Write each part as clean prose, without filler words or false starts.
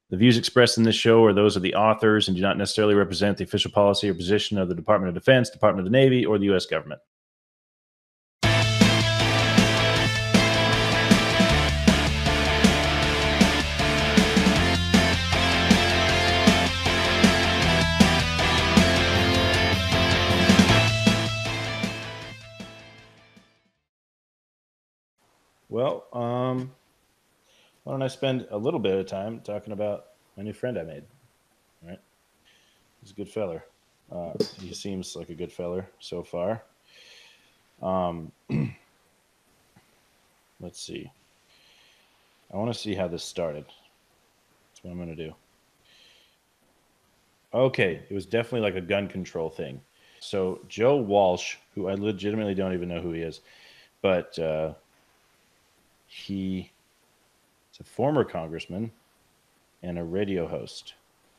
The views expressed in this show are those of the authors and do not necessarily represent the official policy or position of the Department of Defense, Department of the Navy, or the U.S. government. Well, why don't I spend a little bit of time talking about my new friend I made? All right, he's a good feller. He seems like a good feller so far. Let's see. I want to see how this started. That's what I'm going to do. Okay, it was definitely like a gun control thing. So Joe Walsh, who I legitimately don't even know who he is, but he is a former congressman and a radio host.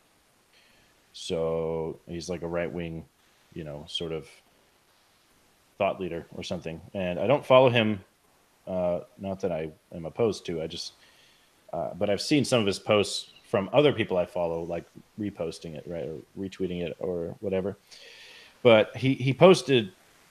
So he's like a right wing, sort of thought leader or something. And I don't follow him. Not that I am opposed to. But I've seen some of his posts from other people I follow, like reposting it, right, or retweeting it, or whatever. But he posted.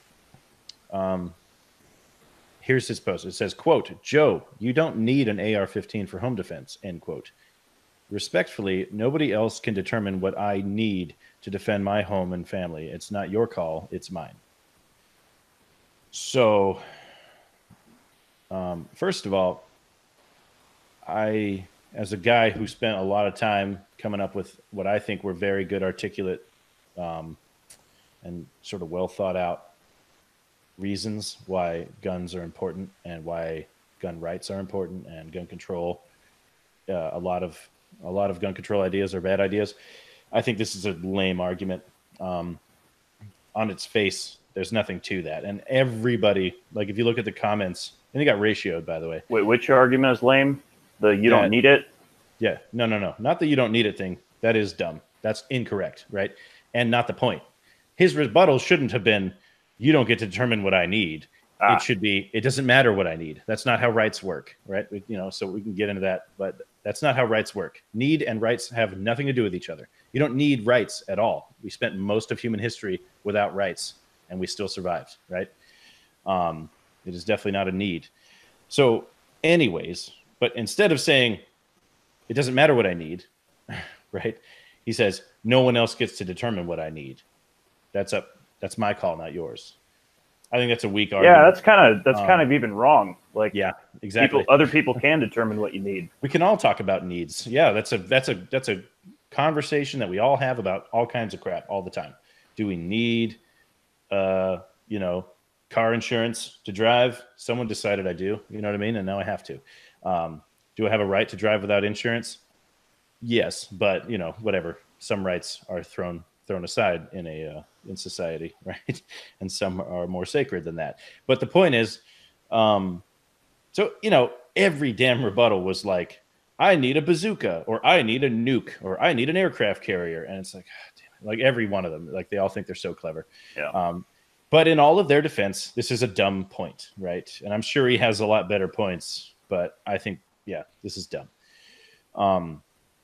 Here's his post. It says, "Quote, Joe, you don't need an AR-15 for home defense." End quote. Respectfully, nobody else can determine what I need to defend my home and family. It's not your call. It's mine. So, first of all, as a guy who spent a lot of time coming up with what I think were very good, articulate, and sort of well thought out reasons why guns are important and why gun rights are important and gun control. A lot of gun control ideas are bad ideas. I think this is a lame argument. On its face, there's nothing to that. And everybody, like if you look at the comments, and it got ratioed, by the way. Wait, which argument is lame? The you don't need it? Yeah, no. Not the you don't need it thing. That is dumb. That's incorrect, right? And not the point. His rebuttal shouldn't have been, you don't get to determine what I need. It should be, it doesn't matter what I need. That's not how rights work, right? So we can get into that, but that's not how rights work. Need and rights have nothing to do with each other. You don't need rights at all. We spent most of human history without rights, and we still survived, right? It is definitely not a need. So anyways, but instead of saying, it doesn't matter what I need, right? He says, no one else gets to determine what I need. That's my call, not yours. I think that's a weak argument. Yeah, that's kind of even wrong. Like, yeah, exactly. Other people can determine what you need. We can all talk about needs. Yeah, that's a conversation that we all have about all kinds of crap all the time. Do we need, car insurance to drive? Someone decided I do. You know what I mean? And now I have to. Do I have a right to drive without insurance? Yes, but whatever. Some rights are thrown aside in society, right? And some are more sacred than that. But the point is, every damn rebuttal was like, I need a bazooka, or I need a nuke, or I need an aircraft carrier. And it's like, oh, damn it. Like every one of them, like they all think they're so clever. Yeah. But in all of their defense, this is a dumb point, right? And I'm sure he has a lot better points, but I think, yeah, this is dumb.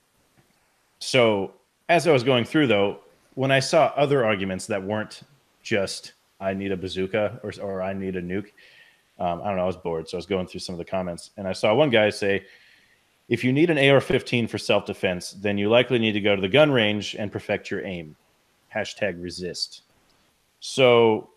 So as I was going through, though, when I saw other arguments that weren't just I need a bazooka or I need a nuke, I don't know, I was bored. So I was going through some of the comments, and I saw one guy say, if you need an AR-15 for self-defense, then you likely need to go to the gun range and perfect your aim. #resist. So,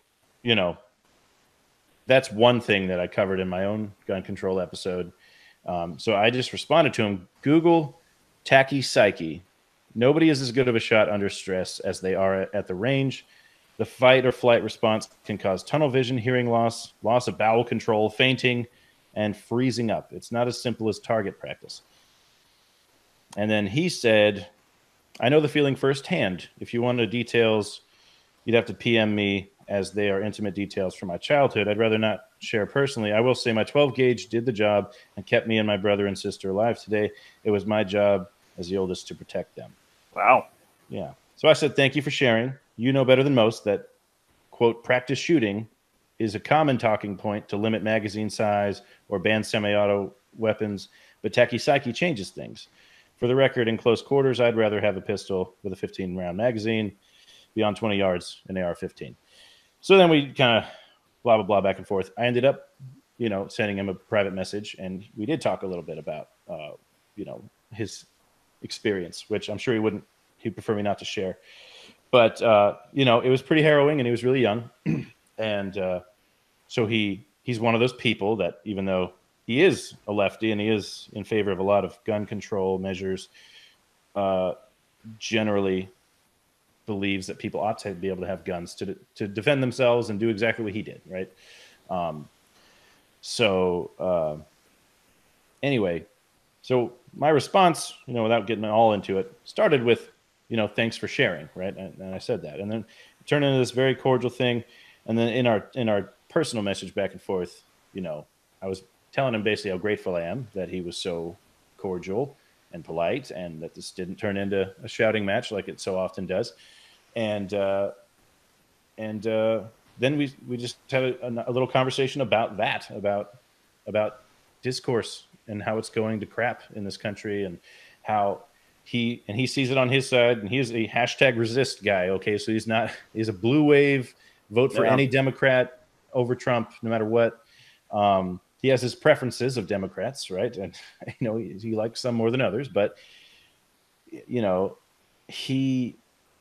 that's one thing that I covered in my own gun control episode. So I just responded to him, Google tachypsyche. Nobody is as good of a shot under stress as they are at the range. The fight or flight response can cause tunnel vision, hearing loss, loss of bowel control, fainting, and freezing up. It's not as simple as target practice. And then he said, I know the feeling firsthand. If you wanted details, you'd have to PM me, as they are intimate details from my childhood. I'd rather not share personally. I will say my 12 gauge did the job and kept me and my brother and sister alive today. It was my job as the oldest to protect them. Wow. Yeah. So I said, thank you for sharing. You know better than most that, quote, practice shooting is a common talking point to limit magazine size or ban semi-auto weapons, but tachypsyche changes things. For the record, in close quarters, I'd rather have a pistol with a 15-round magazine beyond 20 yards, an AR-15. So then we kind of blah, blah, blah, back and forth. I ended up, sending him a private message, and we did talk a little bit about, his experience, which I'm sure he'd prefer me not to share. But, it was pretty harrowing, and he was really young. And so he's one of those people that, even though he is a lefty and he is in favor of a lot of gun control measures, generally believes that people ought to be able to have guns to defend themselves and do exactly what he did, right? Anyway, so my response, without getting all into it, started with, thanks for sharing, right? And I said that, and then it turned into this very cordial thing. And then in our personal message back and forth, I was telling him basically how grateful I am that he was so cordial and polite, and that this didn't turn into a shouting match like it so often does. And then we just had a little conversation about that, about discourse and how it's going to crap in this country, and how he sees it on his side, and he is a #resist guy. Okay, so he's a blue wave, vote for any Democrat over Trump, no matter what. He has his preferences of Democrats, right? And he likes some more than others, but he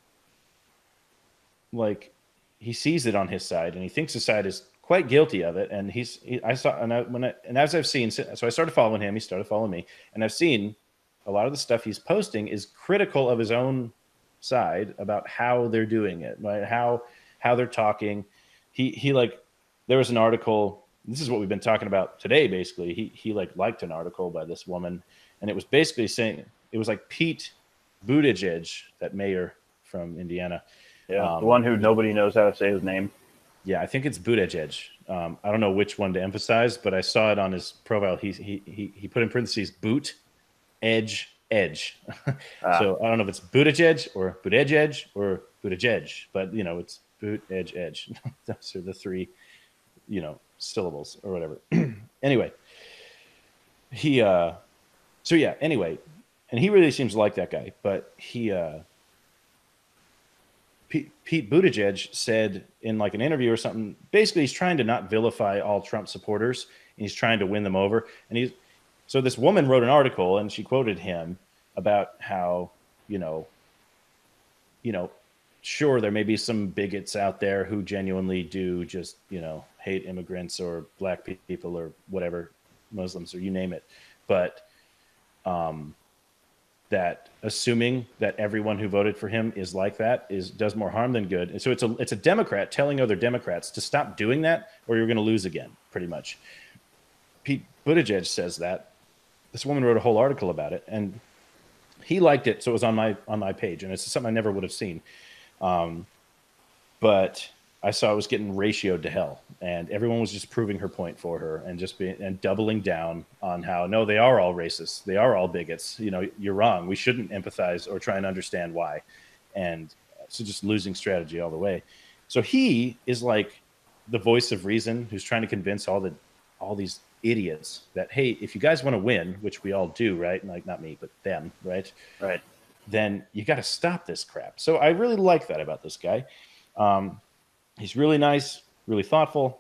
sees it on his side, and he thinks his side is quite guilty of it. And as I've seen, so I started following him, he started following me, and I've seen a lot of the stuff he's posting is critical of his own side about how they're doing it, right? How they're talking. There was an article. This is what we've been talking about today. Basically, he liked an article by this woman, and it was basically saying, it was like Pete Buttigieg, that mayor from Indiana. Yeah, the one who nobody knows how to say his name. Yeah, I think it's Buttigieg. I don't know which one to emphasize, but I saw it on his profile. He put in parentheses boot, edge. So I don't know if it's Buttigieg or Buttigieg or Buttigieg, but it's boot, edge. Those are the three, syllables or whatever. Anyway, anyway, and he really seems like that guy, but Pete Buttigieg said in an interview or something, basically he's trying to not vilify all Trump supporters, and he's trying to win them over. And so this woman wrote an article, and she quoted him about how, sure, there may be some bigots out there who genuinely do just, hate immigrants or black people or whatever, Muslims or you name it. But that assuming that everyone who voted for him is like that does more harm than good. And so it's a Democrat telling other Democrats to stop doing that, or you're going to lose again, pretty much. Pete Buttigieg says that. This woman wrote a whole article about it, and he liked it, so it was on my page, and it's something I never would have seen. But I saw it was getting ratioed to hell, and everyone was just proving her point for her, and doubling down on how, no, they are all racists, they are all bigots. You're wrong. We shouldn't empathize or try and understand why, and so just losing strategy all the way. So he is like the voice of reason, who's trying to convince all these idiots that, hey, if you guys want to win, which we all do, right? Not me, but them, right? Right. Then you got to stop this crap. So I really like that about this guy. He's really nice, really thoughtful.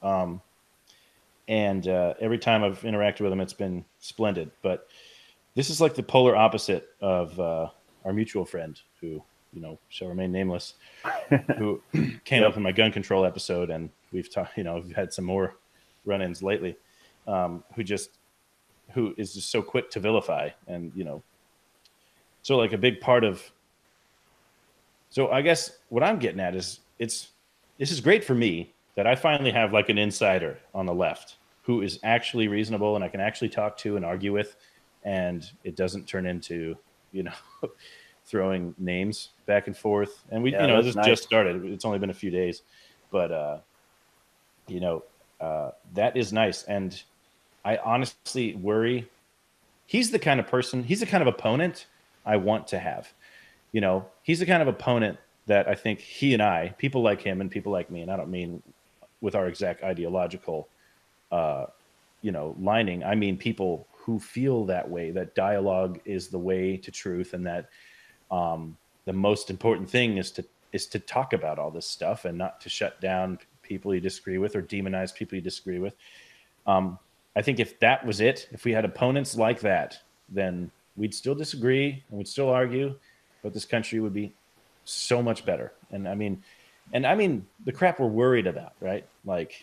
And every time I've interacted with him, it's been splendid. But this is like the polar opposite of our mutual friend who, shall remain nameless, who came up in my gun control episode. And we've had some more run-ins lately, who is just so quick to vilify. And, so like a big part of, so I guess what I'm getting at is this is great for me that I finally have an insider on the left who is actually reasonable and I can actually talk to and argue with, and it doesn't turn into, throwing names back and forth. And we, this nice. Just started. It's only been a few days, but that is nice. And I honestly worry. He's the kind of opponent I want to have. He's the kind of opponent that I think he and I, people like him and people like me, and I don't mean with our exact ideological, lining. I mean people who feel that way, that dialogue is the way to truth, and that the most important thing is to talk about all this stuff and not to shut down people you disagree with or demonize people you disagree with. I think if that was it, if we had opponents like that, then we'd still disagree and we'd still argue, but this country would be so much better. And I mean the crap we're worried about, right? Like,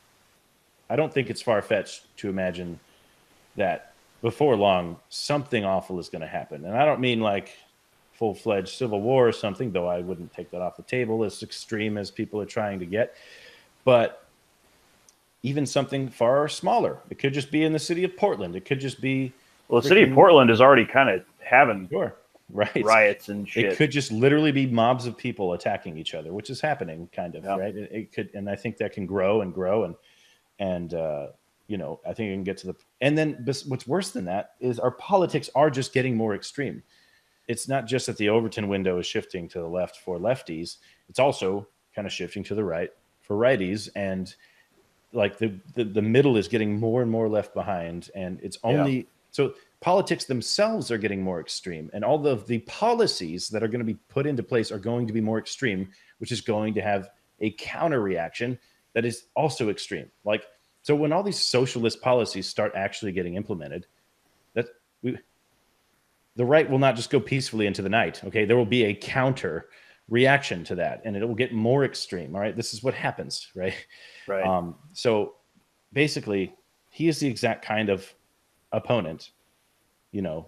I don't think it's far-fetched to imagine that before long something awful is going to happen. And I don't mean like full-fledged civil war or something, though I wouldn't take that off the table, as extreme as people are trying to get. But even something far smaller. It could just be in the city of Portland. It could just be... Well, the city of Portland is already kind of having riots and shit. It could just literally be mobs of people attacking each other, which is happening, kind of, right? It could, and I think that can grow and grow, and you know, I think it can get to the... And then what's worse than that is our politics are just getting more extreme. It's not just that the Overton window is shifting to the left for lefties. It's also kind of shifting to the right for righties, and like the middle is getting more and more left behind, and it's only so politics themselves are getting more extreme, and all of the policies that are going to be put into place are going to be more extreme, which is going to have a counter reaction that is also extreme. Like, so when all these socialist policies start actually getting implemented, the right will not just go peacefully into the night. Okay, there will be a counter reaction to that, and it will get more extreme. All right, this is what happens, right? Right. So basically, he is the exact kind of opponent, you know,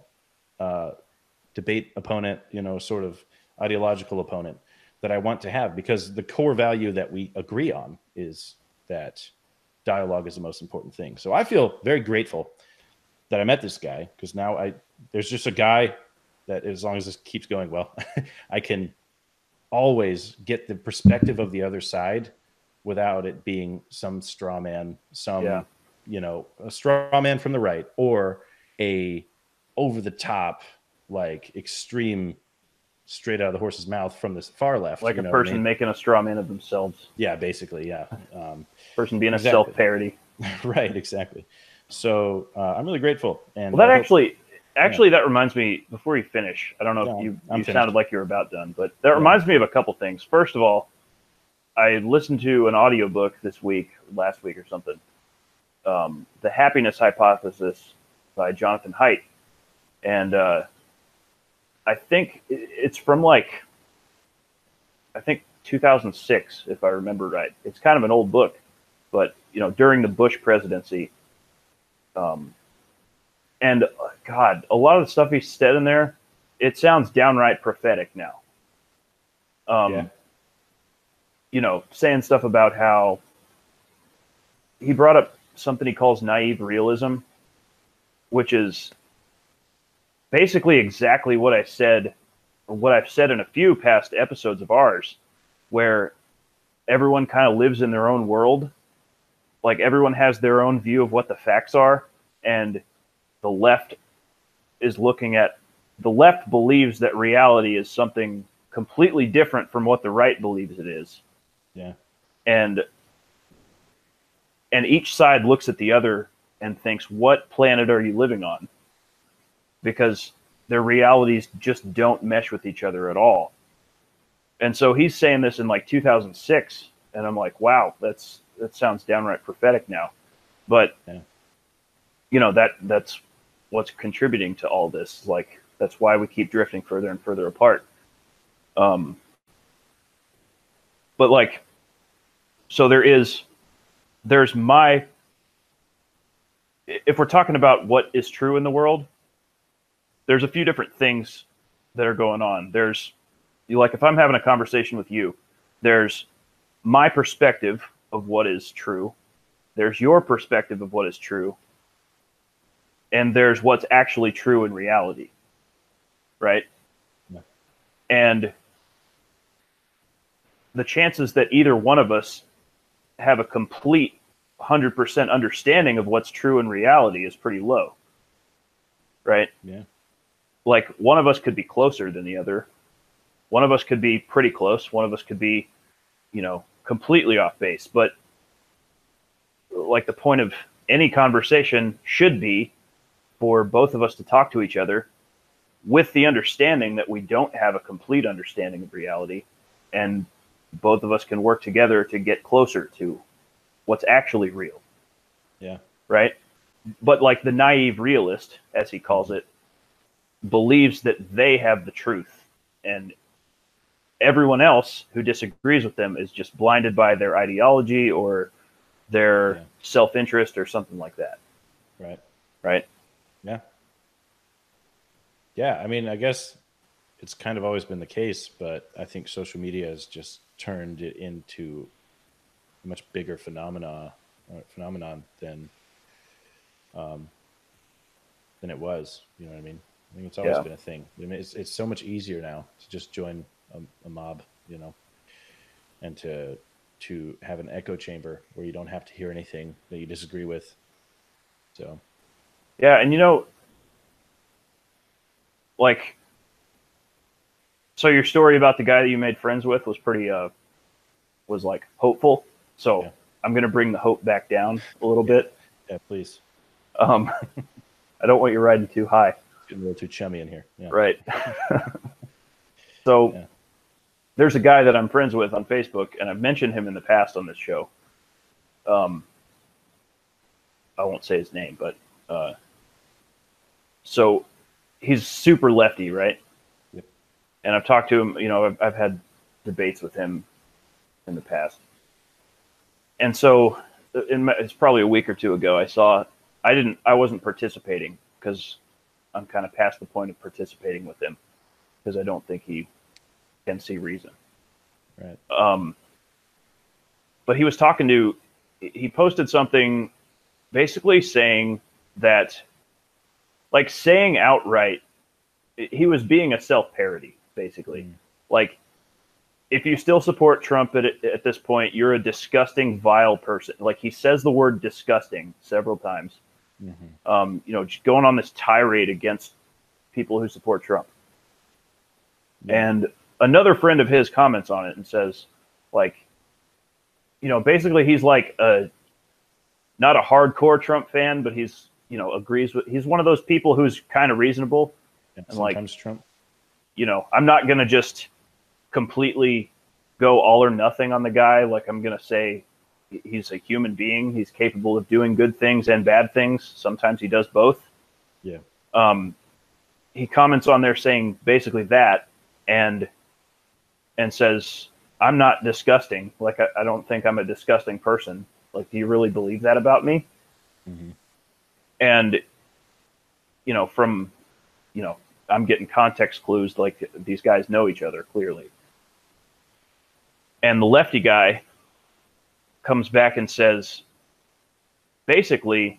debate opponent, you know, sort of ideological opponent that I want to have, because the core value that we agree on is that dialogue is the most important thing. So I feel very grateful that I met this guy, because now there's just a guy that, as long as this keeps going well, I can always get the perspective of the other side without it being some straw man, you know, a straw man from the right, or a over the top, like extreme, straight out of the horse's mouth from the far left. Like a person making a straw man of themselves. Yeah, basically, yeah. Person being a self-parody. Right, exactly. So I'm really grateful. And well, that actually, that reminds me, before you finish, I don't know if you sounded like you were about done, but that reminds me of a couple things. First of all, I listened to an audiobook last week or something, The Happiness Hypothesis by Jonathan Haidt. And I think it's from I think 2006, if I remember right. It's kind of an old book, but, you know, during the Bush presidency. And God, a lot of the stuff he said in there, it sounds downright prophetic now. You know, saying stuff about how he brought up something he calls naive realism, which is basically exactly what I said, or what I've said in a few past episodes of ours, where everyone kind of lives in their own world. Like, everyone has their own view of what the facts are, and the left believes that reality is something completely different from what the right believes it is. Yeah. And each side looks at the other and thinks, what planet are you living on? Because their realities just don't mesh with each other at all. And so he's saying this in like 2006, and I'm like, wow, that sounds downright prophetic now. But you know, that's what's contributing to all this. Like, that's why we keep drifting further and further apart. But like, so if we're talking about what is true in the world, there's a few different things that are going on. There's, like, if I'm having a conversation with you, there's my perspective of what is true. There's your perspective of what is true. And there's what's actually true in reality. Right? Yeah. And the chances that either one of us have a complete 100% understanding of what's true in reality is pretty low. Right? Yeah. Like, one of us could be closer than the other. One of us could be pretty close. One of us could be, you know, completely off base. But like, the point of any conversation should be for both of us to talk to each other with the understanding that we don't have a complete understanding of reality, and both of us can work together to get closer to what's actually real. Yeah. Right? But like the naive realist, as he calls it, believes that they have the truth, and everyone else who disagrees with them is just blinded by their ideology or their self-interest or something like that. Right. Right. Yeah. Yeah. I mean, I guess it's kind of always been the case, but I think social media has just turned it into a much bigger phenomenon than it was. You know what I mean? I think it's always been a thing. I mean, it's so much easier now to just join a mob, you know, and to have an echo chamber where you don't have to hear anything that you disagree with. So, yeah, and you know, like, so your story about the guy that you made friends with was pretty, was like hopeful. So I'm going to bring the hope back down a little bit. Yeah, please. I don't want you riding too high. Getting a little too chummy in here. Yeah. Right. So there's a guy that I'm friends with on Facebook, and I've mentioned him in the past on this show. I won't say his name, but so he's super lefty, right? Yep. And I've talked to him, you know, I've had debates with him in the past. And so it's probably a week or two ago, I wasn't participating because I'm kind of past the point of participating with him because I don't think he can see reason. Right. But he posted something basically saying that, like, saying outright, he was being a self-parody, basically. Like, if you still support Trump at this point, you're a disgusting, vile person. Like, he says the word disgusting several times. You know, just going on this tirade against people who support Trump. And another friend of his comments on it and says, like, you know, basically he's like not a hardcore Trump fan, but he's, you know, he's one of those people who's kind of reasonable. And sometimes like, Trump, you know, I'm not going to just completely go all or nothing on the guy. Like, I'm going to say he's a human being. He's capable of doing good things and bad things. Sometimes he does both. Yeah. He comments on there saying basically that, and says, I'm not disgusting. Like, I don't think I'm a disgusting person. Like, do you really believe that about me? And, you know, I'm getting context clues, like, these guys know each other clearly. And the lefty guy comes back and says, basically,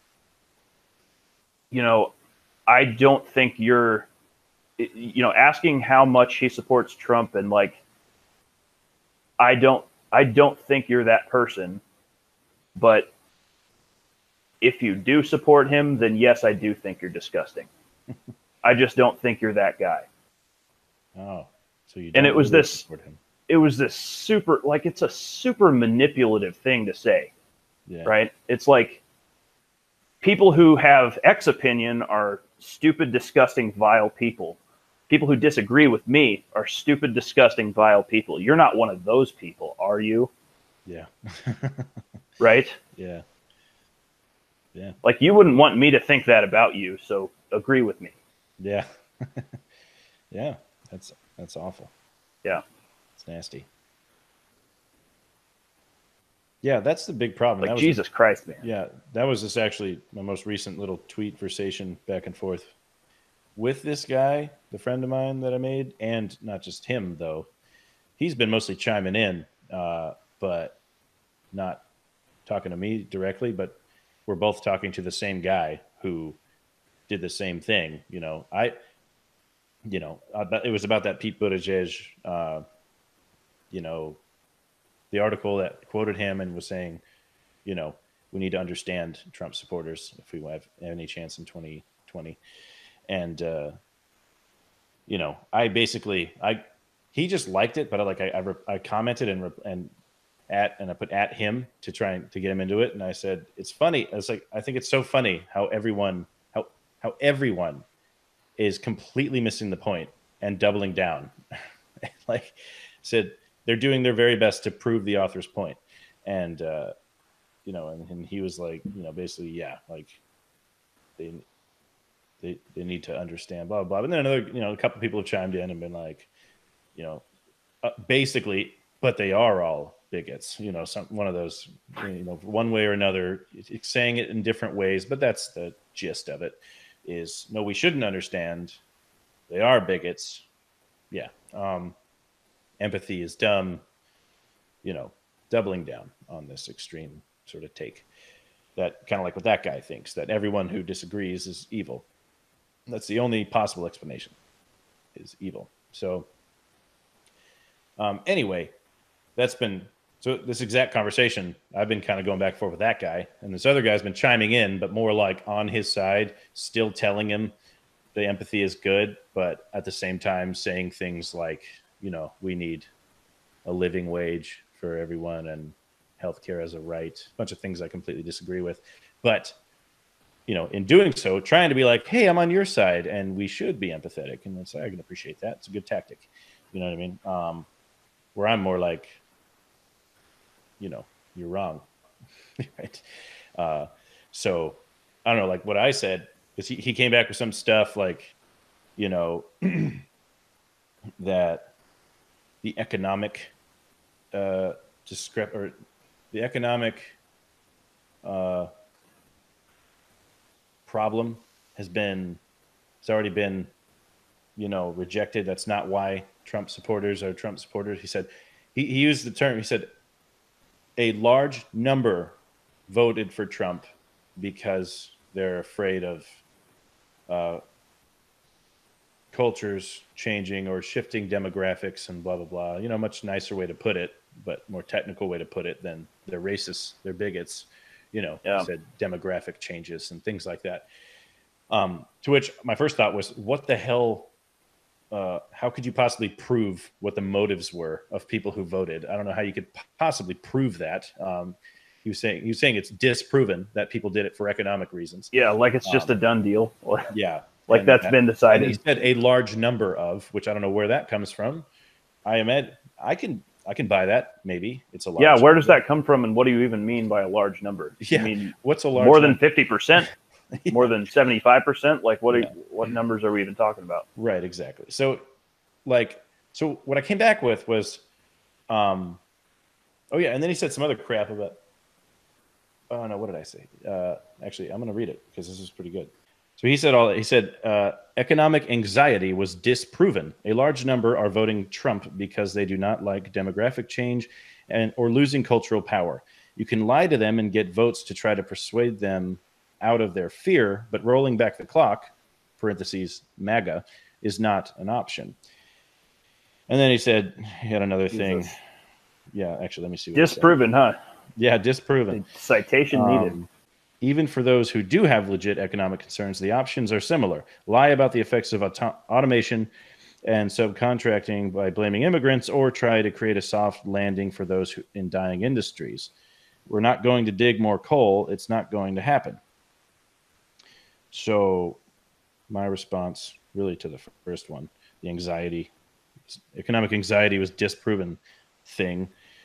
you know, I don't think you're, you know, asking how much he supports Trump, and like, I don't think you're that person, but if you do support him, then yes, I do think you're disgusting. I just don't think you're that guy. Oh, so you don't. And it was this super, like, it's a super manipulative thing to say, right? It's like, people who have X opinion are stupid, disgusting, vile people. People who disagree with me are stupid, disgusting, vile people. You're not one of those people, are you? Yeah. Right? Yeah. Yeah. Like, you wouldn't want me to think that about you, so agree with me. Yeah. Yeah. That's awful. Yeah. It's nasty. Yeah, that's the big problem. Like, Jesus Christ, man. Yeah, that was just actually my most recent little tweet versation back and forth with this guy, the friend of mine that I made, and not just him, though. He's been mostly chiming in, but not talking to me directly, but we're both talking to the same guy who did the same thing. You know, it was about that Pete Buttigieg, you know, the article that quoted him and was saying, you know, we need to understand Trump supporters if we have any chance in 2020. And, you know, he just liked it, but I commented and I put at him to try to get him into it. And I said, it's funny. I was like, I think it's so funny how how everyone is completely missing the point and doubling down. Like said, they're doing their very best to prove the author's point. And, you know, and he was like, you know, basically, yeah, like they need to understand, blah, blah, blah. And then another, you know, a couple of people have chimed in and been like, you know, basically, but they are all bigots, you know, one of those, you know, one way or another, it's saying it in different ways, but that's the gist of it is, no, we shouldn't understand. They are bigots. Yeah. Empathy is dumb, you know, doubling down on this extreme sort of take that kind of like what that guy thinks, that everyone who disagrees is evil. That's the only possible explanation, is evil. So anyway, that's been, so this exact conversation, I've been kind of going back and forth with that guy, and this other guy's been chiming in, but more like on his side, still telling him the empathy is good, but at the same time saying things like, you know, we need a living wage for everyone and healthcare as a right, a bunch of things I completely disagree with. But, you know, in doing so, trying to be like, hey, I'm on your side and we should be empathetic. And I can appreciate that. It's a good tactic. You know what I mean? Where I'm more like, you know, you're wrong. Right. So I don't know, like what I said, because he came back with some stuff like, you know, that the economic problem has already been, you know, rejected. That's not why Trump supporters are Trump supporters. He said, he used the term, he said, a large number voted for Trump because they're afraid of cultures changing or shifting demographics and blah, blah, blah. You know, much nicer way to put it, but more technical way to put it than they're racists, they're bigots, you know, said demographic changes and things like that. To which my first thought was, what the hell? How could you possibly prove what the motives were of people who voted? I don't know how you could possibly prove that. He was saying it's disproven that people did it for economic reasons. Yeah, like it's just a done deal. Yeah. Like that's been decided. And he said a large number of, which I don't know where that comes from. I can buy that. Maybe it's a large. Yeah, where does that come from, and what do you even mean by a large number? Yeah, I mean, what's a large? More than 50%, more than 75%. Like what numbers are we even talking about? Right, exactly. So what I came back with was, and then he said some other crap about. Oh no, what did I say? Actually, I'm going to read it because this is pretty good. So he said economic anxiety was disproven. A large number are voting Trump because they do not like demographic change or losing cultural power. You can lie to them and get votes to try to persuade them out of their fear, but rolling back the clock, parentheses, MAGA, is not an option. And then he said, he had another thing. Yeah, actually, let me see. Disproven, huh? Yeah, disproven. The citation needed. Even for those who do have legit economic concerns, the options are similar. Lie about the effects of automation and subcontracting by blaming immigrants, or try to create a soft landing for those in dying industries. We're not going to dig more coal. It's not going to happen. So my response really to the first one, the anxiety, economic anxiety was disproven thing,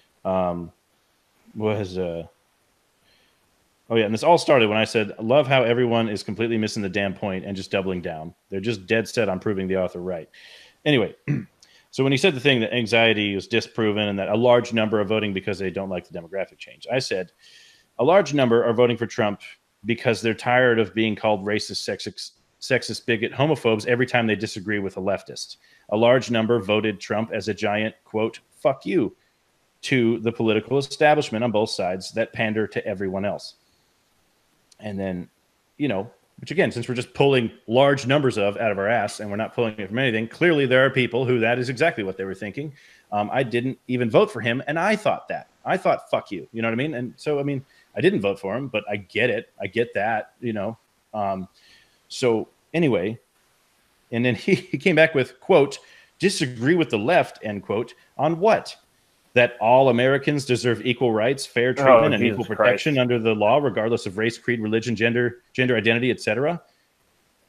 was and this all started when I said, I love how everyone is completely missing the damn point and just doubling down. They're just dead set on proving the author right. Anyway, so when he said the thing that anxiety was disproven and that a large number are voting because they don't like the demographic change, I said a large number are voting for Trump because they're tired of being called racist, sexist, bigot, homophobes every time they disagree with a leftist. A large number voted Trump as a giant, quote, fuck you to the political establishment on both sides that pander to everyone else. And then, you know, which again, since we're just pulling large numbers out of our ass and we're not pulling it from anything, clearly there are people who that is exactly what they were thinking. I didn't even vote for him, and I thought that. I thought, fuck you. You know what I mean? And so, I mean, I didn't vote for him, but I get it. I get that, you know. So anyway, and then he came back with, quote, disagree with the left, end quote, on what? That all Americans deserve equal rights, fair treatment, and equal protection under the law, regardless of race, creed, religion, gender identity, etc.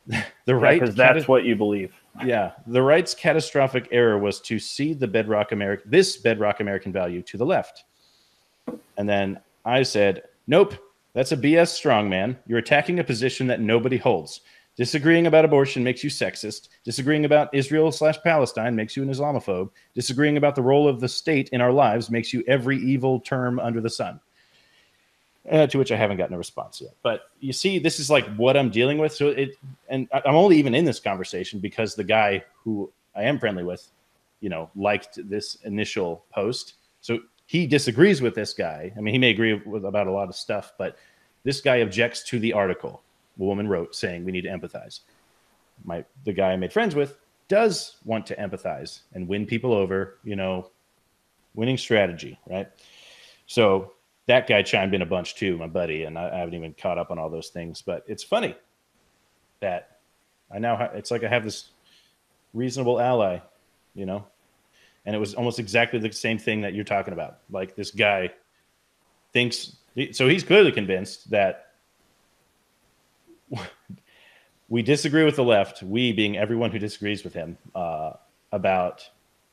The right, because that's what you believe. Yeah, the right's catastrophic error was to cede this bedrock American value to the left. And then I said, nope, that's a BS strongman. You're attacking a position that nobody holds. Disagreeing about abortion makes you sexist. Disagreeing about Israel/Palestine makes you an Islamophobe. Disagreeing about the role of the state in our lives makes you every evil term under the sun. To which I haven't gotten a response yet. But you see, this is like what I'm dealing with. So and I'm only even in this conversation because the guy who I am friendly with, liked this initial post. So he disagrees with this guy. I mean, he may agree about a lot of stuff, but this guy objects to the article a woman wrote saying we need to empathize. The guy I made friends with does want to empathize and win people over, winning strategy, right? So that guy chimed in a bunch too, my buddy, and I haven't even caught up on all those things. But it's funny that it's like I have this reasonable ally, and it was almost exactly the same thing that you're talking about. Like this guy thinks, so he's clearly convinced that we disagree with the left, we being everyone who disagrees with him, about,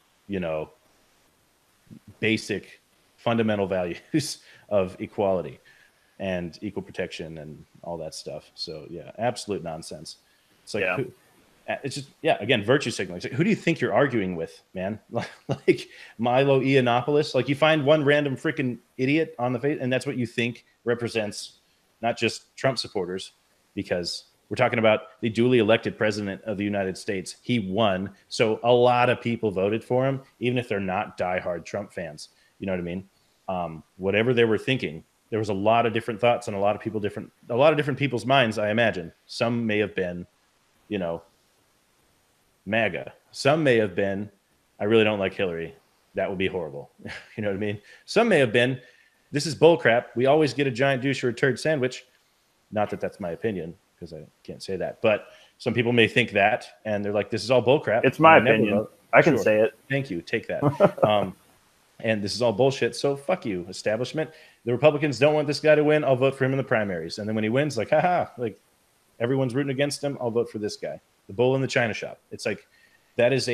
basic fundamental values of equality and equal protection and all that stuff. So yeah, absolute nonsense. It's like, it's just, again, virtue signaling. It's like, who do you think you're arguing with, man? Like Milo Yiannopoulos? Like you find one random freaking idiot on the face, and that's what you think represents not just Trump supporters, because we're talking about the duly elected president of the United States. He won. So a lot of people voted for him, even if they're not diehard Trump fans. You know what I mean? Whatever they were thinking, there was a lot of different thoughts on a lot of different people's minds, I imagine. Some may have been, MAGA. Some may have been, I really don't like Hillary. That would be horrible. You know what I mean? Some may have been, this is bullcrap. We always get a giant douche or a turd sandwich. Not that that's my opinion, because I can't say that. But some people may think that, and they're like, this is all bullcrap. It's my opinion. I can say it. Thank you. Take that. And this is all bullshit. So fuck you, establishment. The Republicans don't want this guy to win. I'll vote for him in the primaries. And then when he wins, like, haha, like everyone's rooting against him. I'll vote for this guy. The bull in the china shop. It's like, that is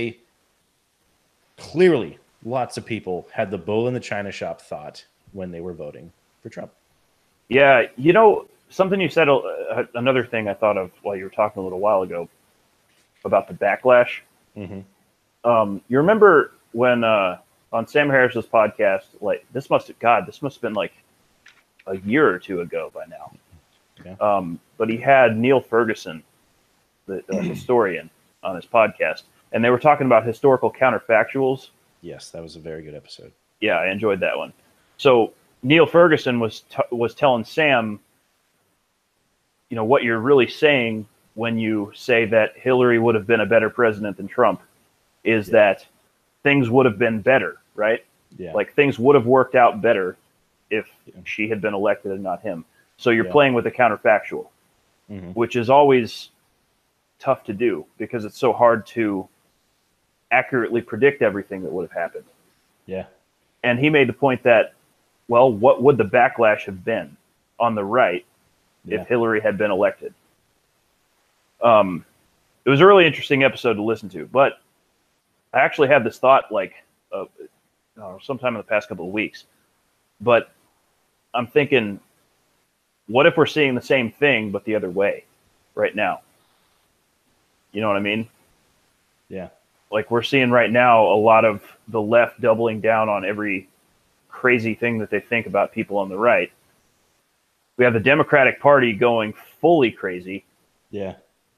clearly lots of people had the bull in the china shop thought when they were voting for Trump. Yeah. Something you said, another thing I thought of while you were talking a little while ago about the backlash. Mm-hmm. You remember when, on Sam Harris's podcast, like this must have been like a year or two ago by now. Yeah. But he had Neil Ferguson, the historian, on his podcast, and they were talking about historical counterfactuals. Yes, that was a very good episode. Yeah, I enjoyed that one. So Neil Ferguson was telling Sam, what you're really saying when you say that Hillary would have been a better president than Trump is that things would have been better. Right? Yeah. Like things would have worked out better if she had been elected and not him. So you're playing with a counterfactual, which is always tough to do because it's so hard to accurately predict everything that would have happened. Yeah. And he made the point that, well, what would the backlash have been on the right if Hillary had been elected? It was a really interesting episode to listen to, but I actually had this thought sometime in the past couple of weeks. But I'm thinking, what if we're seeing the same thing but the other way right now? You know what I mean? Yeah. Like we're seeing right now a lot of the left doubling down on every crazy thing that they think about people on the right. We have the Democratic Party going fully crazy. Yeah.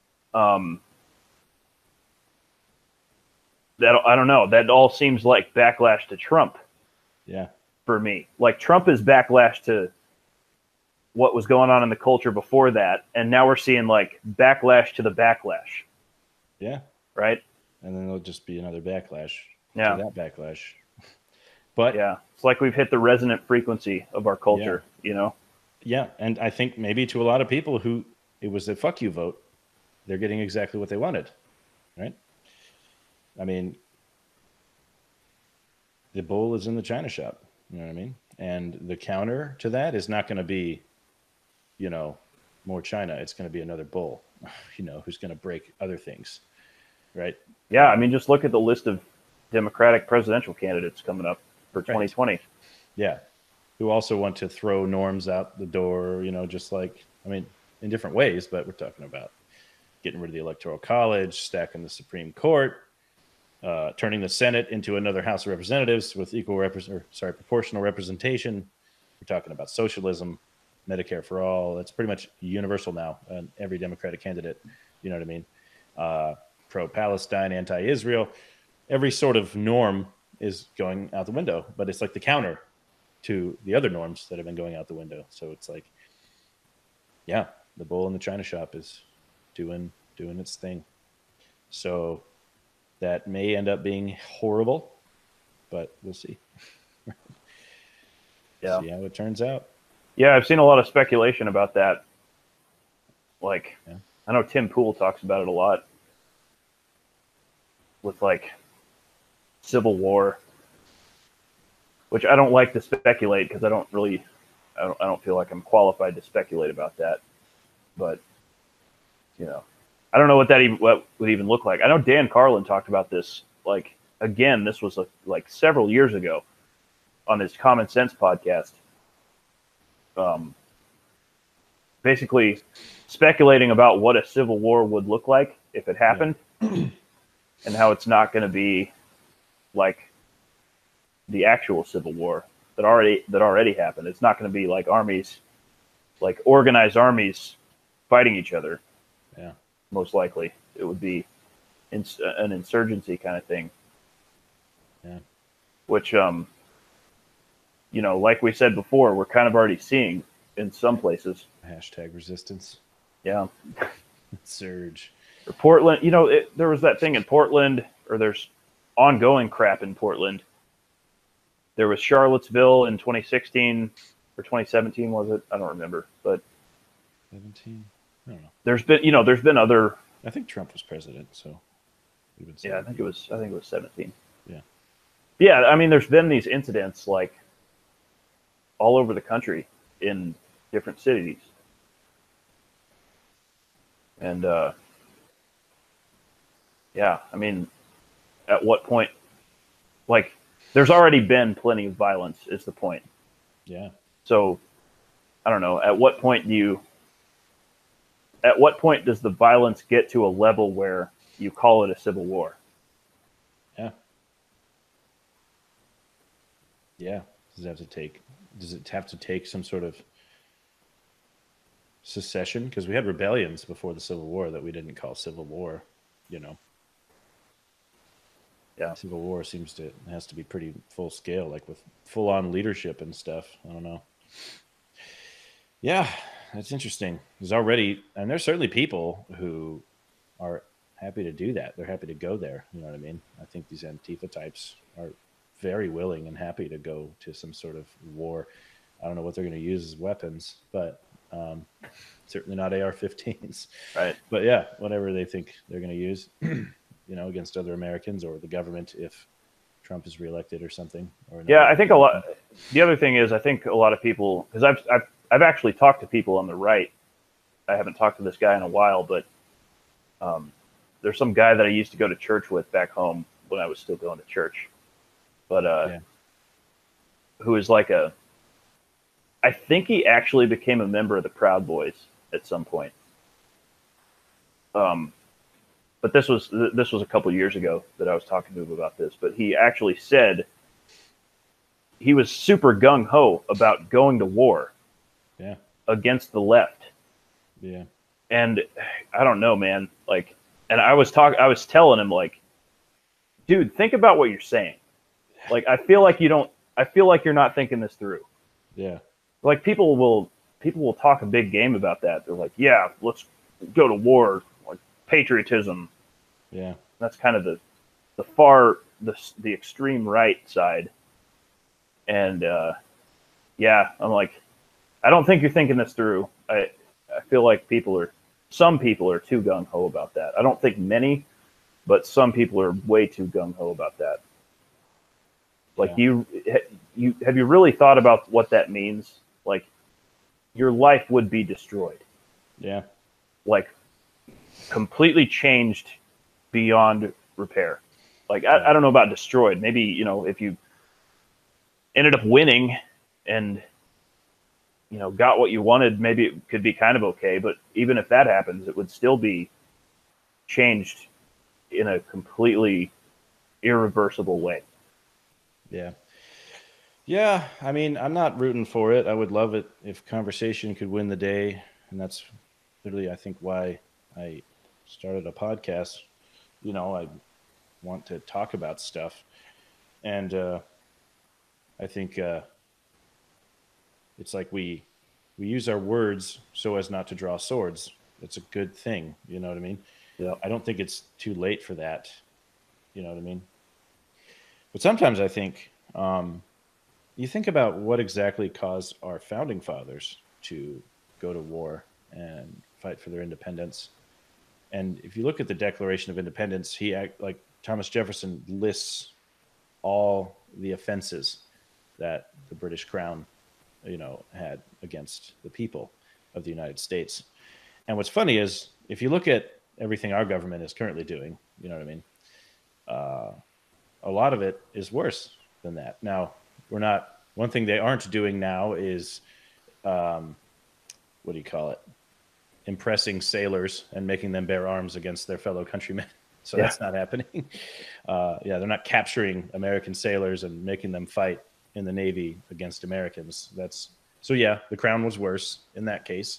That I don't know. That all seems like backlash to Trump. Yeah. For me, like Trump is backlash to what was going on in the culture before that, and now we're seeing like backlash to the backlash. Yeah. Right. And then there'll just be another backlash. Yeah. To that backlash. But yeah, it's like we've hit the resonant frequency of our culture. Yeah, and I think maybe to a lot of people who it was a fuck you vote, they're getting exactly what they wanted, right? I mean, the bull is in the china shop. You know what I mean? And the counter to that is not going to be, more China. It's going to be another bull. who's going to break other things, right? Yeah, I mean, just look at the list of Democratic presidential candidates coming up for 2020. Yeah, who also want to throw norms out the door, just like, I mean, in different ways, but we're talking about getting rid of the Electoral College, stacking the Supreme Court, turning the Senate into another House of Representatives with proportional representation. We're talking about socialism, Medicare for all. That's pretty much universal now. And every Democratic candidate, you know what I mean? Pro-Palestine, anti-Israel. Every sort of norm is going out the window, but it's like the counter to the other norms that have been going out the window. So it's like, yeah, the bull in the china shop is doing its thing. So that may end up being horrible, but we'll see. Yeah. See how it turns out. Yeah, I've seen a lot of speculation about that. Like, yeah. I know Tim Pool talks about it a lot with like civil war, which I don't like to speculate because I don't feel like I'm qualified to speculate about that. But I don't know what would even look like. I know Dan Carlin talked about this. Like, again, this was like several years ago on his Common Sense podcast. Basically speculating about what a civil war would look like if it happened, and how it's not going to be like the actual civil war that already happened. It's not going to be like armies, like organized armies fighting each other. Yeah, most likely it would be an insurgency kind of thing. Yeah, which like we said before, we're kind of already seeing in some places. Hashtag resistance. Yeah. Surge. Portland, there was that thing in Portland, or there's ongoing crap in Portland. There was Charlottesville in 2016 or 2017, was it? I don't remember, but 17. I don't know. There's been other. I think Trump was president, so. Yeah, I think it was 17. Yeah. Yeah, I mean, there's been these incidents like all over the country in different cities. And, yeah, I mean, at what point, like, there's already been plenty of violence is the point. Yeah. So, I don't know, at what point does the violence get to a level where you call it a civil war? Yeah. Yeah. Does it have to take some sort of secession? Because we had rebellions before the Civil War that we didn't call civil war, Yeah. Civil War has to be pretty full scale, like with full on leadership and stuff. I don't know. Yeah, that's interesting. There's certainly people who are happy to do that. They're happy to go there. You know what I mean? I think these Antifa types are very willing and happy to go to some sort of war. I don't know what they're going to use as weapons, but certainly not AR-15s. Right. But yeah, whatever they think they're going to use, against other Americans or the government if Trump is reelected or something. Yeah, I think the other thing is, I think a lot of people, because I've actually talked to people on the right. I haven't talked to this guy in a while, but there's some guy that I used to go to church with back home when I was still going to church. But who is like I think he actually became a member of the Proud Boys at some point. But this was a couple years ago that I was talking to him about this. But he actually said he was super gung ho about going to war. Yeah. Against the left. Yeah. And I don't know, man. Like, and I was telling him, like, dude, think about what you're saying. Like, I feel like you're not thinking this through. Yeah. Like, people will talk a big game about that. They're like, yeah, let's go to war, like patriotism. Yeah. That's kind of the extreme right side. And yeah, I'm like, I don't think you're thinking this through. I feel like some people are too gung ho about that. I don't think many, but some people are way too gung ho about that. Like, yeah. Have you really thought about what that means? Like, your life would be destroyed. Yeah. Like, completely changed beyond repair. Like, I don't know about destroyed. Maybe, you know, if you ended up winning and, you know, got what you wanted, maybe it could be kind of okay. But even if that happens, it would still be changed in a completely irreversible way. Yeah. Yeah. I mean, I'm not rooting for it. I would love it if conversation could win the day. And that's literally, I think, why I started a podcast. You know, I want to talk about stuff. And I think it's like we use our words so as not to draw swords. It's a good thing. You know what I mean? Yeah. I don't think it's too late for that. You know what I mean? But sometimes I think you think about what exactly caused our founding fathers to go to war and fight for their independence. And if you look at the Declaration of Independence, like Thomas Jefferson lists all the offenses that the British Crown, you know, had against the people of the United States. And what's funny is if you look at everything our government is currently doing, you know what I mean? A lot of it is worse than that. Now, one thing they aren't doing now is, what do you call it? Impressing sailors and making them bear arms against their fellow countrymen. So that's not happening. They're not capturing American sailors and making them fight in the Navy against Americans. The Crown was worse in that case.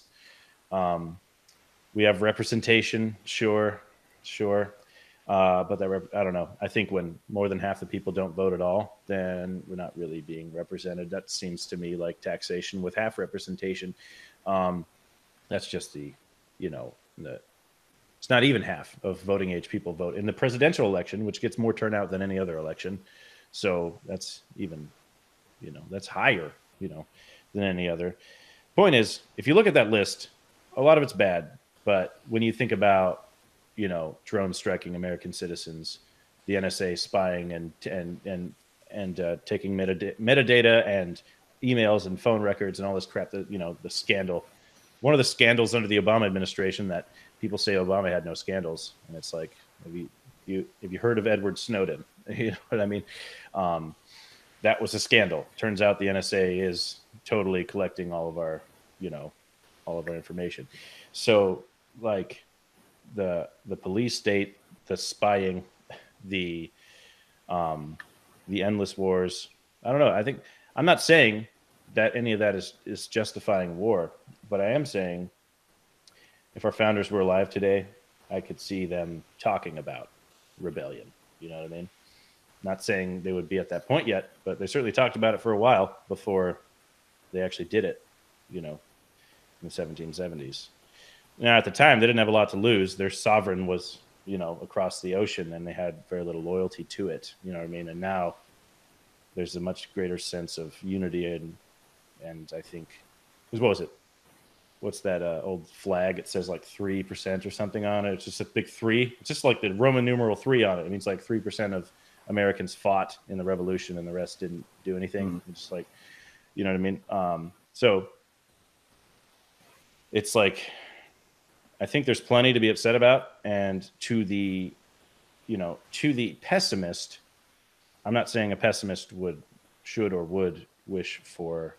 We have representation, sure. But I don't know. I think when more than half the people don't vote at all, then we're not really being represented. That seems to me like taxation with half representation. That's just it's not even half of voting age people vote in the presidential election, which gets more turnout than any other election. So that's even, that's higher, than any other. Point is, if you look at that list, a lot of it's bad. But when you think about, drones striking American citizens, the NSA spying and taking metadata and emails and phone records and all this crap, the scandal. One of the scandals under the Obama administration that people say Obama had no scandals, and it's like, have you heard of Edward Snowden? You know what I mean? That was a scandal. Turns out the NSA is totally collecting all of our information. So, like, the police state, the spying, the endless wars. I don't know. I'm not saying that any of that is justifying war, but I am saying if our founders were alive today, I could see them talking about rebellion. You know what I mean? Not saying they would be at that point yet, but they certainly talked about it for a while before they actually did it, in the 1770s. Now, at the time, they didn't have a lot to lose. Their sovereign was, across the ocean, and they had very little loyalty to it. You know what I mean? And now there's a much greater sense of unity and I think, what was it? What's that old flag? It says like 3% or something on it. It's just a big 3. It's just like the Roman numeral 3 on it. It means like 3% of Americans fought in the revolution and the rest didn't do anything. It's just like, you know what I mean? So it's like, I think there's plenty to be upset about. And to the pessimist, I'm not saying a pessimist should or would wish for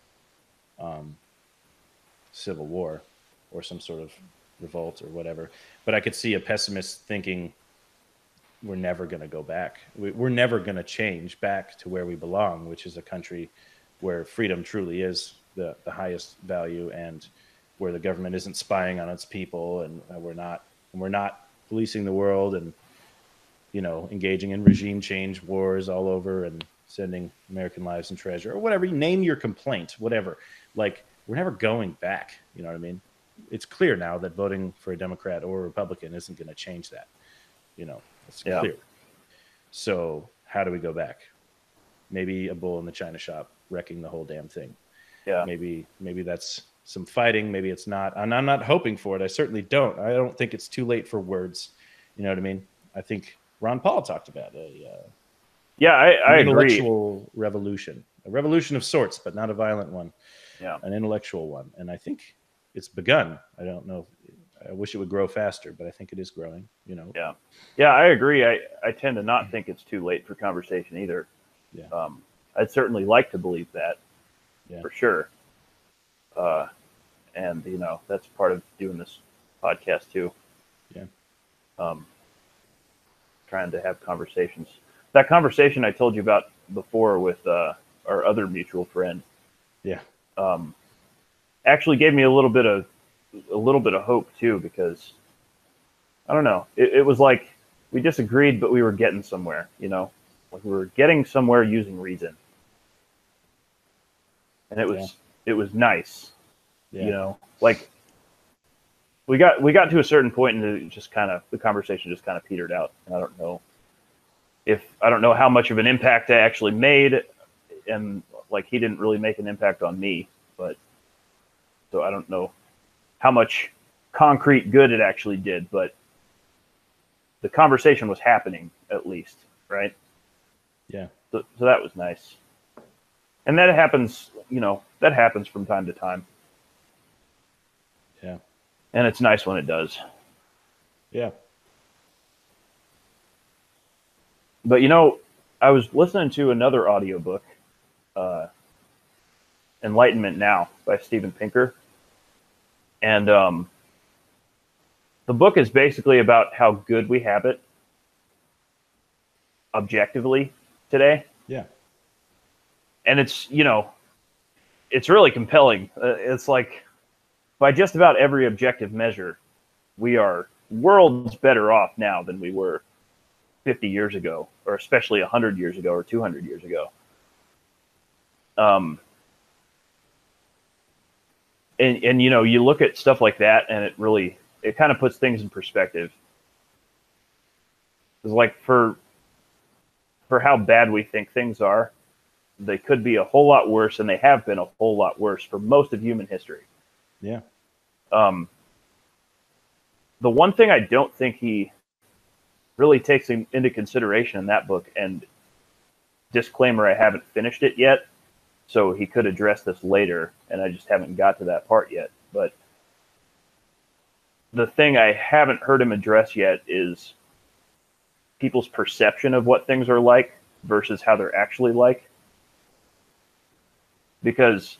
civil war or some sort of revolt or whatever. But I could see a pessimist thinking we're never going to go back. We're never going to change back to where we belong, which is a country where freedom truly is the highest value and where the government isn't spying on its people and we're not policing the world and, engaging in regime change wars all over and sending American lives and treasure or whatever. You name your complaint, whatever. Like, we're never going back. You know what I mean? It's clear now that voting for a Democrat or a Republican isn't going to change that. It's clear. So how do we go back? Maybe a bull in the china shop wrecking the whole damn thing. Yeah. Maybe that's some fighting. Maybe it's not. And I'm not hoping for it. I certainly don't. I don't think it's too late for words. You know what I mean? I think Ron Paul talked about I intellectual revolution, a revolution of sorts, but not a violent one. Yeah, an intellectual one, and I think it's begun. I don't know. I wish it would grow faster, but I think it is growing. Yeah, I agree. I tend to not think it's too late for conversation either. Yeah. I'd certainly like to believe that, for sure. And that's part of doing this podcast too. Yeah. Trying to have conversations. That conversation I told you about before with our other mutual friend. Yeah. Actually gave me a little bit of hope too, because I don't know. It was like we disagreed, but we were getting somewhere. Like we were getting somewhere using reason, and it was nice. Yeah. Like we got to a certain point, and it just the conversation just kind of petered out. And I don't know how much of an impact I actually made, and like he didn't really make an impact on me, but so I don't know how much concrete good it actually did, but the conversation was happening at least, right? Yeah. So that was nice. And that happens, that happens from time to time. Yeah. And it's nice when it does. Yeah. But I was listening to another audiobook, Enlightenment Now by Steven Pinker. And the book is basically about how good we have it objectively today. Yeah. And it's really compelling. It's like by just about every objective measure, we are worlds better off now than we were 50 years ago, or especially 100 years ago or 200 years ago. And you look at stuff like that, and it kind of puts things in perspective. It's like for how bad we think things are, they could be a whole lot worse, and they have been a whole lot worse for most of human history. Yeah. The one thing I don't think he really takes into consideration in that book, and disclaimer, I haven't finished it yet, so he could address this later, and I just haven't got to that part yet. But the thing I haven't heard him address yet is people's perception of what things are like versus how they're actually like. Because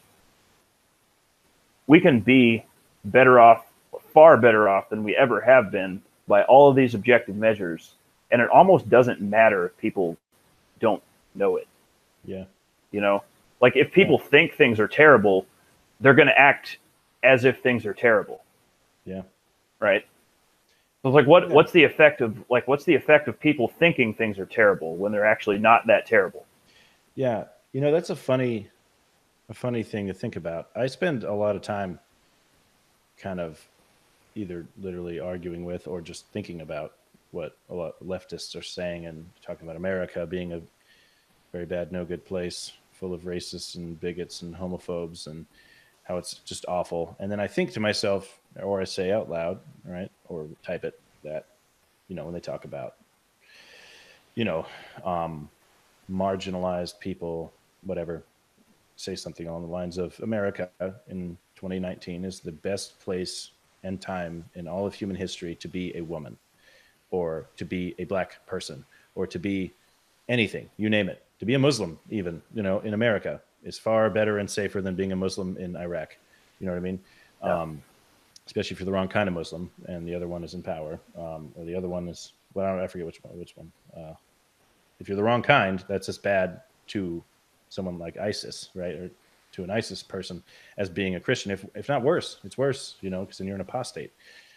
we can be better off, far better off than we ever have been by all of these objective measures, and it almost doesn't matter if people don't know it. Yeah. Like if people think things are terrible, they're going to act as if things are terrible. Yeah. Right. So it's like, what's the effect of people thinking things are terrible when they're actually not that terrible? Yeah. That's a funny thing to think about. I spend a lot of time kind of either literally arguing with or just thinking about what a lot of leftists are saying and talking about America being a very bad, no good place full of racists and bigots and homophobes and how it's just awful. And then I think to myself, or I say out loud, right, or type it, that, when they talk about, marginalized people, whatever, say something along the lines of America in 2019 is the best place and time in all of human history to be a woman or to be a black person or to be anything, you name it, to be a Muslim even, in America is far better and safer than being a Muslim in Iraq. You know what I mean? Yeah. Especially if you're the wrong kind of Muslim and the other one is in power, or the other one is, I forget which one. If you're the wrong kind, that's as bad to someone like ISIS, right? Or to an ISIS person as being a Christian, if not worse. It's worse, because then you're an apostate,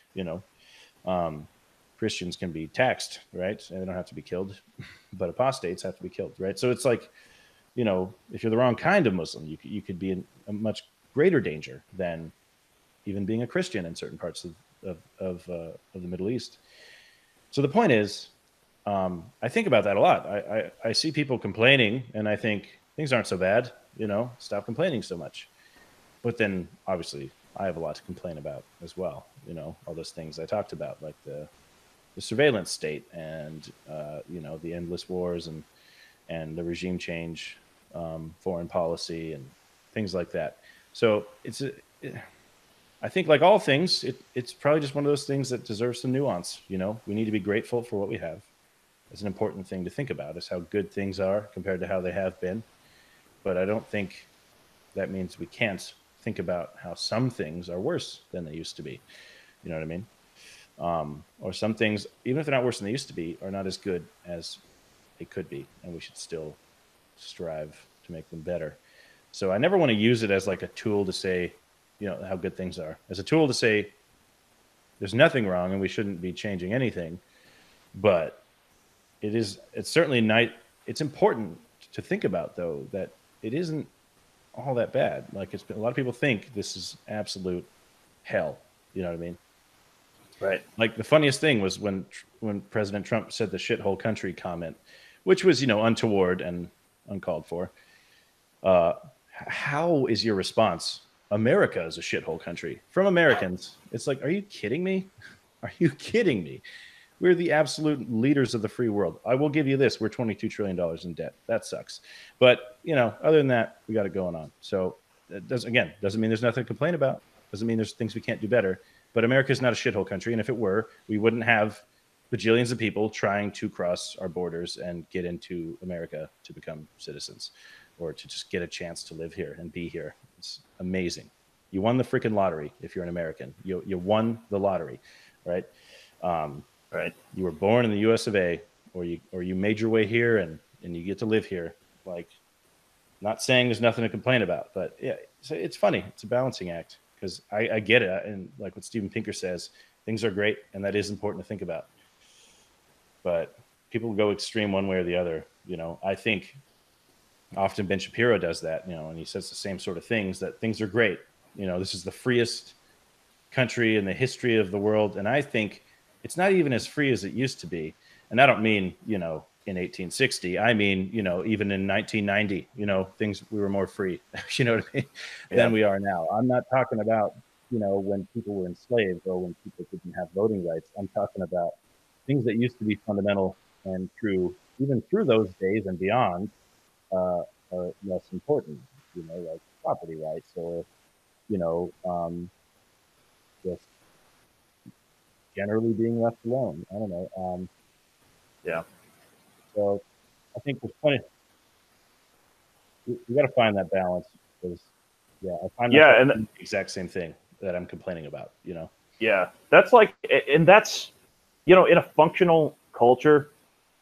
Christians can be taxed, right? And they don't have to be killed, but apostates have to be killed, right? So it's like, if you're the wrong kind of Muslim, you could be in a much greater danger than even being a Christian in certain parts of the Middle East. So the point is, I think about that a lot. I see people complaining, and I think things aren't so bad. Stop complaining so much. But then, obviously, I have a lot to complain about as well. All those things I talked about, like the surveillance state and the endless wars and the regime change, foreign policy and things like that. So I think, like all things, it's probably just one of those things that deserves some nuance. You know, we need to be grateful for what we have. It's an important thing to think about, is how good things are compared to how they have been. But I don't think that means we can't think about how some things are worse than they used to be. You know what I mean? Or some things, even if they're not worse than they used to be, are not as good as they could be, and we should still strive to make them better. So I never want to use it as like a tool to say, you know, how good things are. As a tool to say there's nothing wrong and we shouldn't be changing anything. But it's certainly nice. It's important to think about, though, that it isn't all that bad. Like, a lot of people think this is absolute hell. You know what I mean? Right. Like, the funniest thing was when President Trump said the shithole country comment, which was, you know, untoward and uncalled for. How is your response? America is a shithole country from Americans. It's like, are you kidding me? Are you kidding me? We're the absolute leaders of the free world. I will give you this. We're $22 trillion in debt. That sucks. But, you know, other than that, we got it going on. So it doesn't mean there's nothing to complain about. Doesn't mean there's things we can't do better. But America is not a shithole country. And if it were, we wouldn't have bajillions of people trying to cross our borders and get into America to become citizens, or to just get a chance to live here and be here. It's amazing. You won the freaking lottery if you're an American. You won the lottery, right? Right. You were born in the U.S. of A., or you made your way here and you get to live here. Like, not saying there's nothing to complain about, but yeah, it's funny. It's a balancing act, because I get it. And like what Steven Pinker says, things are great, and that is important to think about. But people go extreme one way or the other. You know, I think often Ben Shapiro does that, you know, and he says the same sort of things, that things are great. You know, this is the freest country in the history of the world. And I think it's not even as free as it used to be. And I don't mean, you know, in 1860. I mean, you know, even in 1990, you know, we were more free, you know what I mean, than we are now. I'm not talking about, you know, when people were enslaved or when people didn't have voting rights. I'm talking about things that used to be fundamental and true, even through those days and beyond, are less important, you know, like property rights, or, you know, just generally being left alone. I don't know. Yeah. So I think there's plenty. We got to find that balance, because, yeah, I find and the exact same thing that I'm complaining about, you know? Yeah. That's like, and that's, you know, in a functional culture,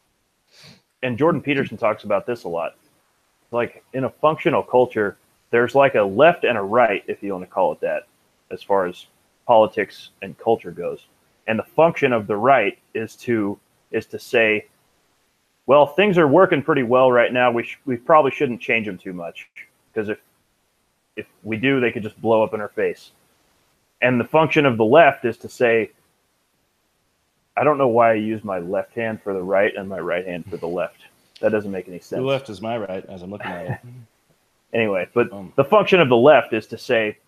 and Jordan Peterson talks about this a lot. Like, in a functional culture, there's like a left and a right, if you want to call it that, as far as politics and culture goes. And the function of the right is to say, well, things are working pretty well right now. We probably shouldn't change them too much, because if we do, they could just blow up in our face. And the function of the left is to say, I don't know why I use my left hand for the right and my right hand for the left. That doesn't make any sense. The left is my right, as I'm looking at it. Anyway, but the function of the left is to say,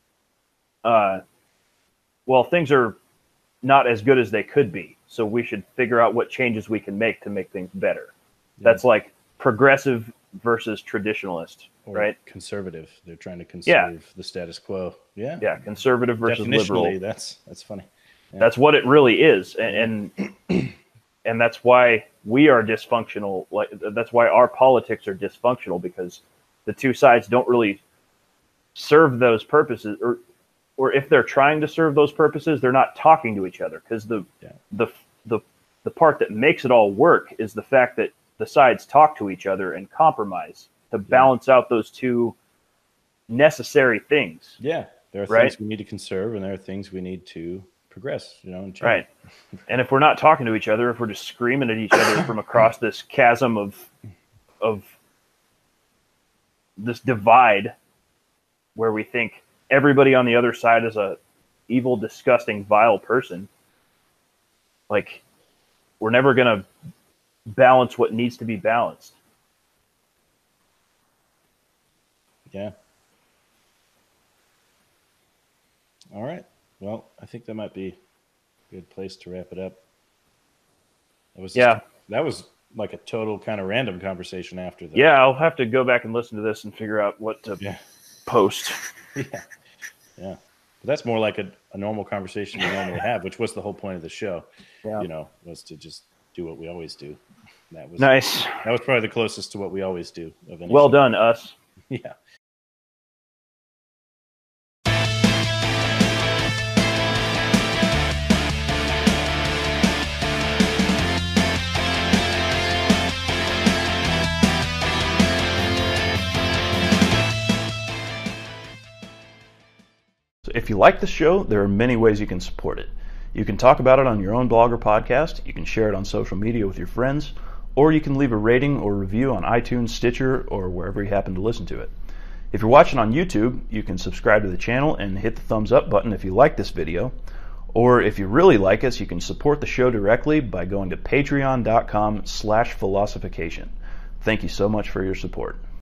well, things are not as good as they could be, so we should figure out what changes we can make to make things better. Yeah. That's like progressive versus traditionalist, or right? Conservative. They're trying to conserve the status quo. Yeah. Yeah, conservative versus liberal. That's funny. Yeah. That's what it really is, and that's why we are dysfunctional. Like, that's why our politics are dysfunctional, because the two sides don't really serve those purposes, or if they're trying to serve those purposes, they're not talking to each other. Because the part that makes it all work is the fact that the sides talk to each other and compromise to balance out those two necessary things. Yeah, there are things we need to conserve, and there are things we need to progress, you know, and change. Right. And if we're not talking to each other, if we're just screaming at each other from across this chasm of this divide, where we think everybody on the other side is a evil, disgusting, vile person, like, we're never going to balance what needs to be balanced. Yeah. All right. Well, I think that might be a good place to wrap it up. That was like a total kind of random conversation after that. Yeah, I'll have to go back and listen to this and figure out what to post. Yeah. But that's more like a normal conversation we normally have, which was the whole point of the show. Yeah. Was to just do what we always do. That was nice. That was probably the closest to what we always do. Well done, us. Yeah. If you like the show, there are many ways you can support it. You can talk about it on your own blog or podcast, you can share it on social media with your friends, or you can leave a rating or review on iTunes, Stitcher, or wherever you happen to listen to it. If you're watching on YouTube, you can subscribe to the channel and hit the thumbs up button if you like this video. Or if you really like us, you can support the show directly by going to patreon.com/philosophication. Thank you so much for your support.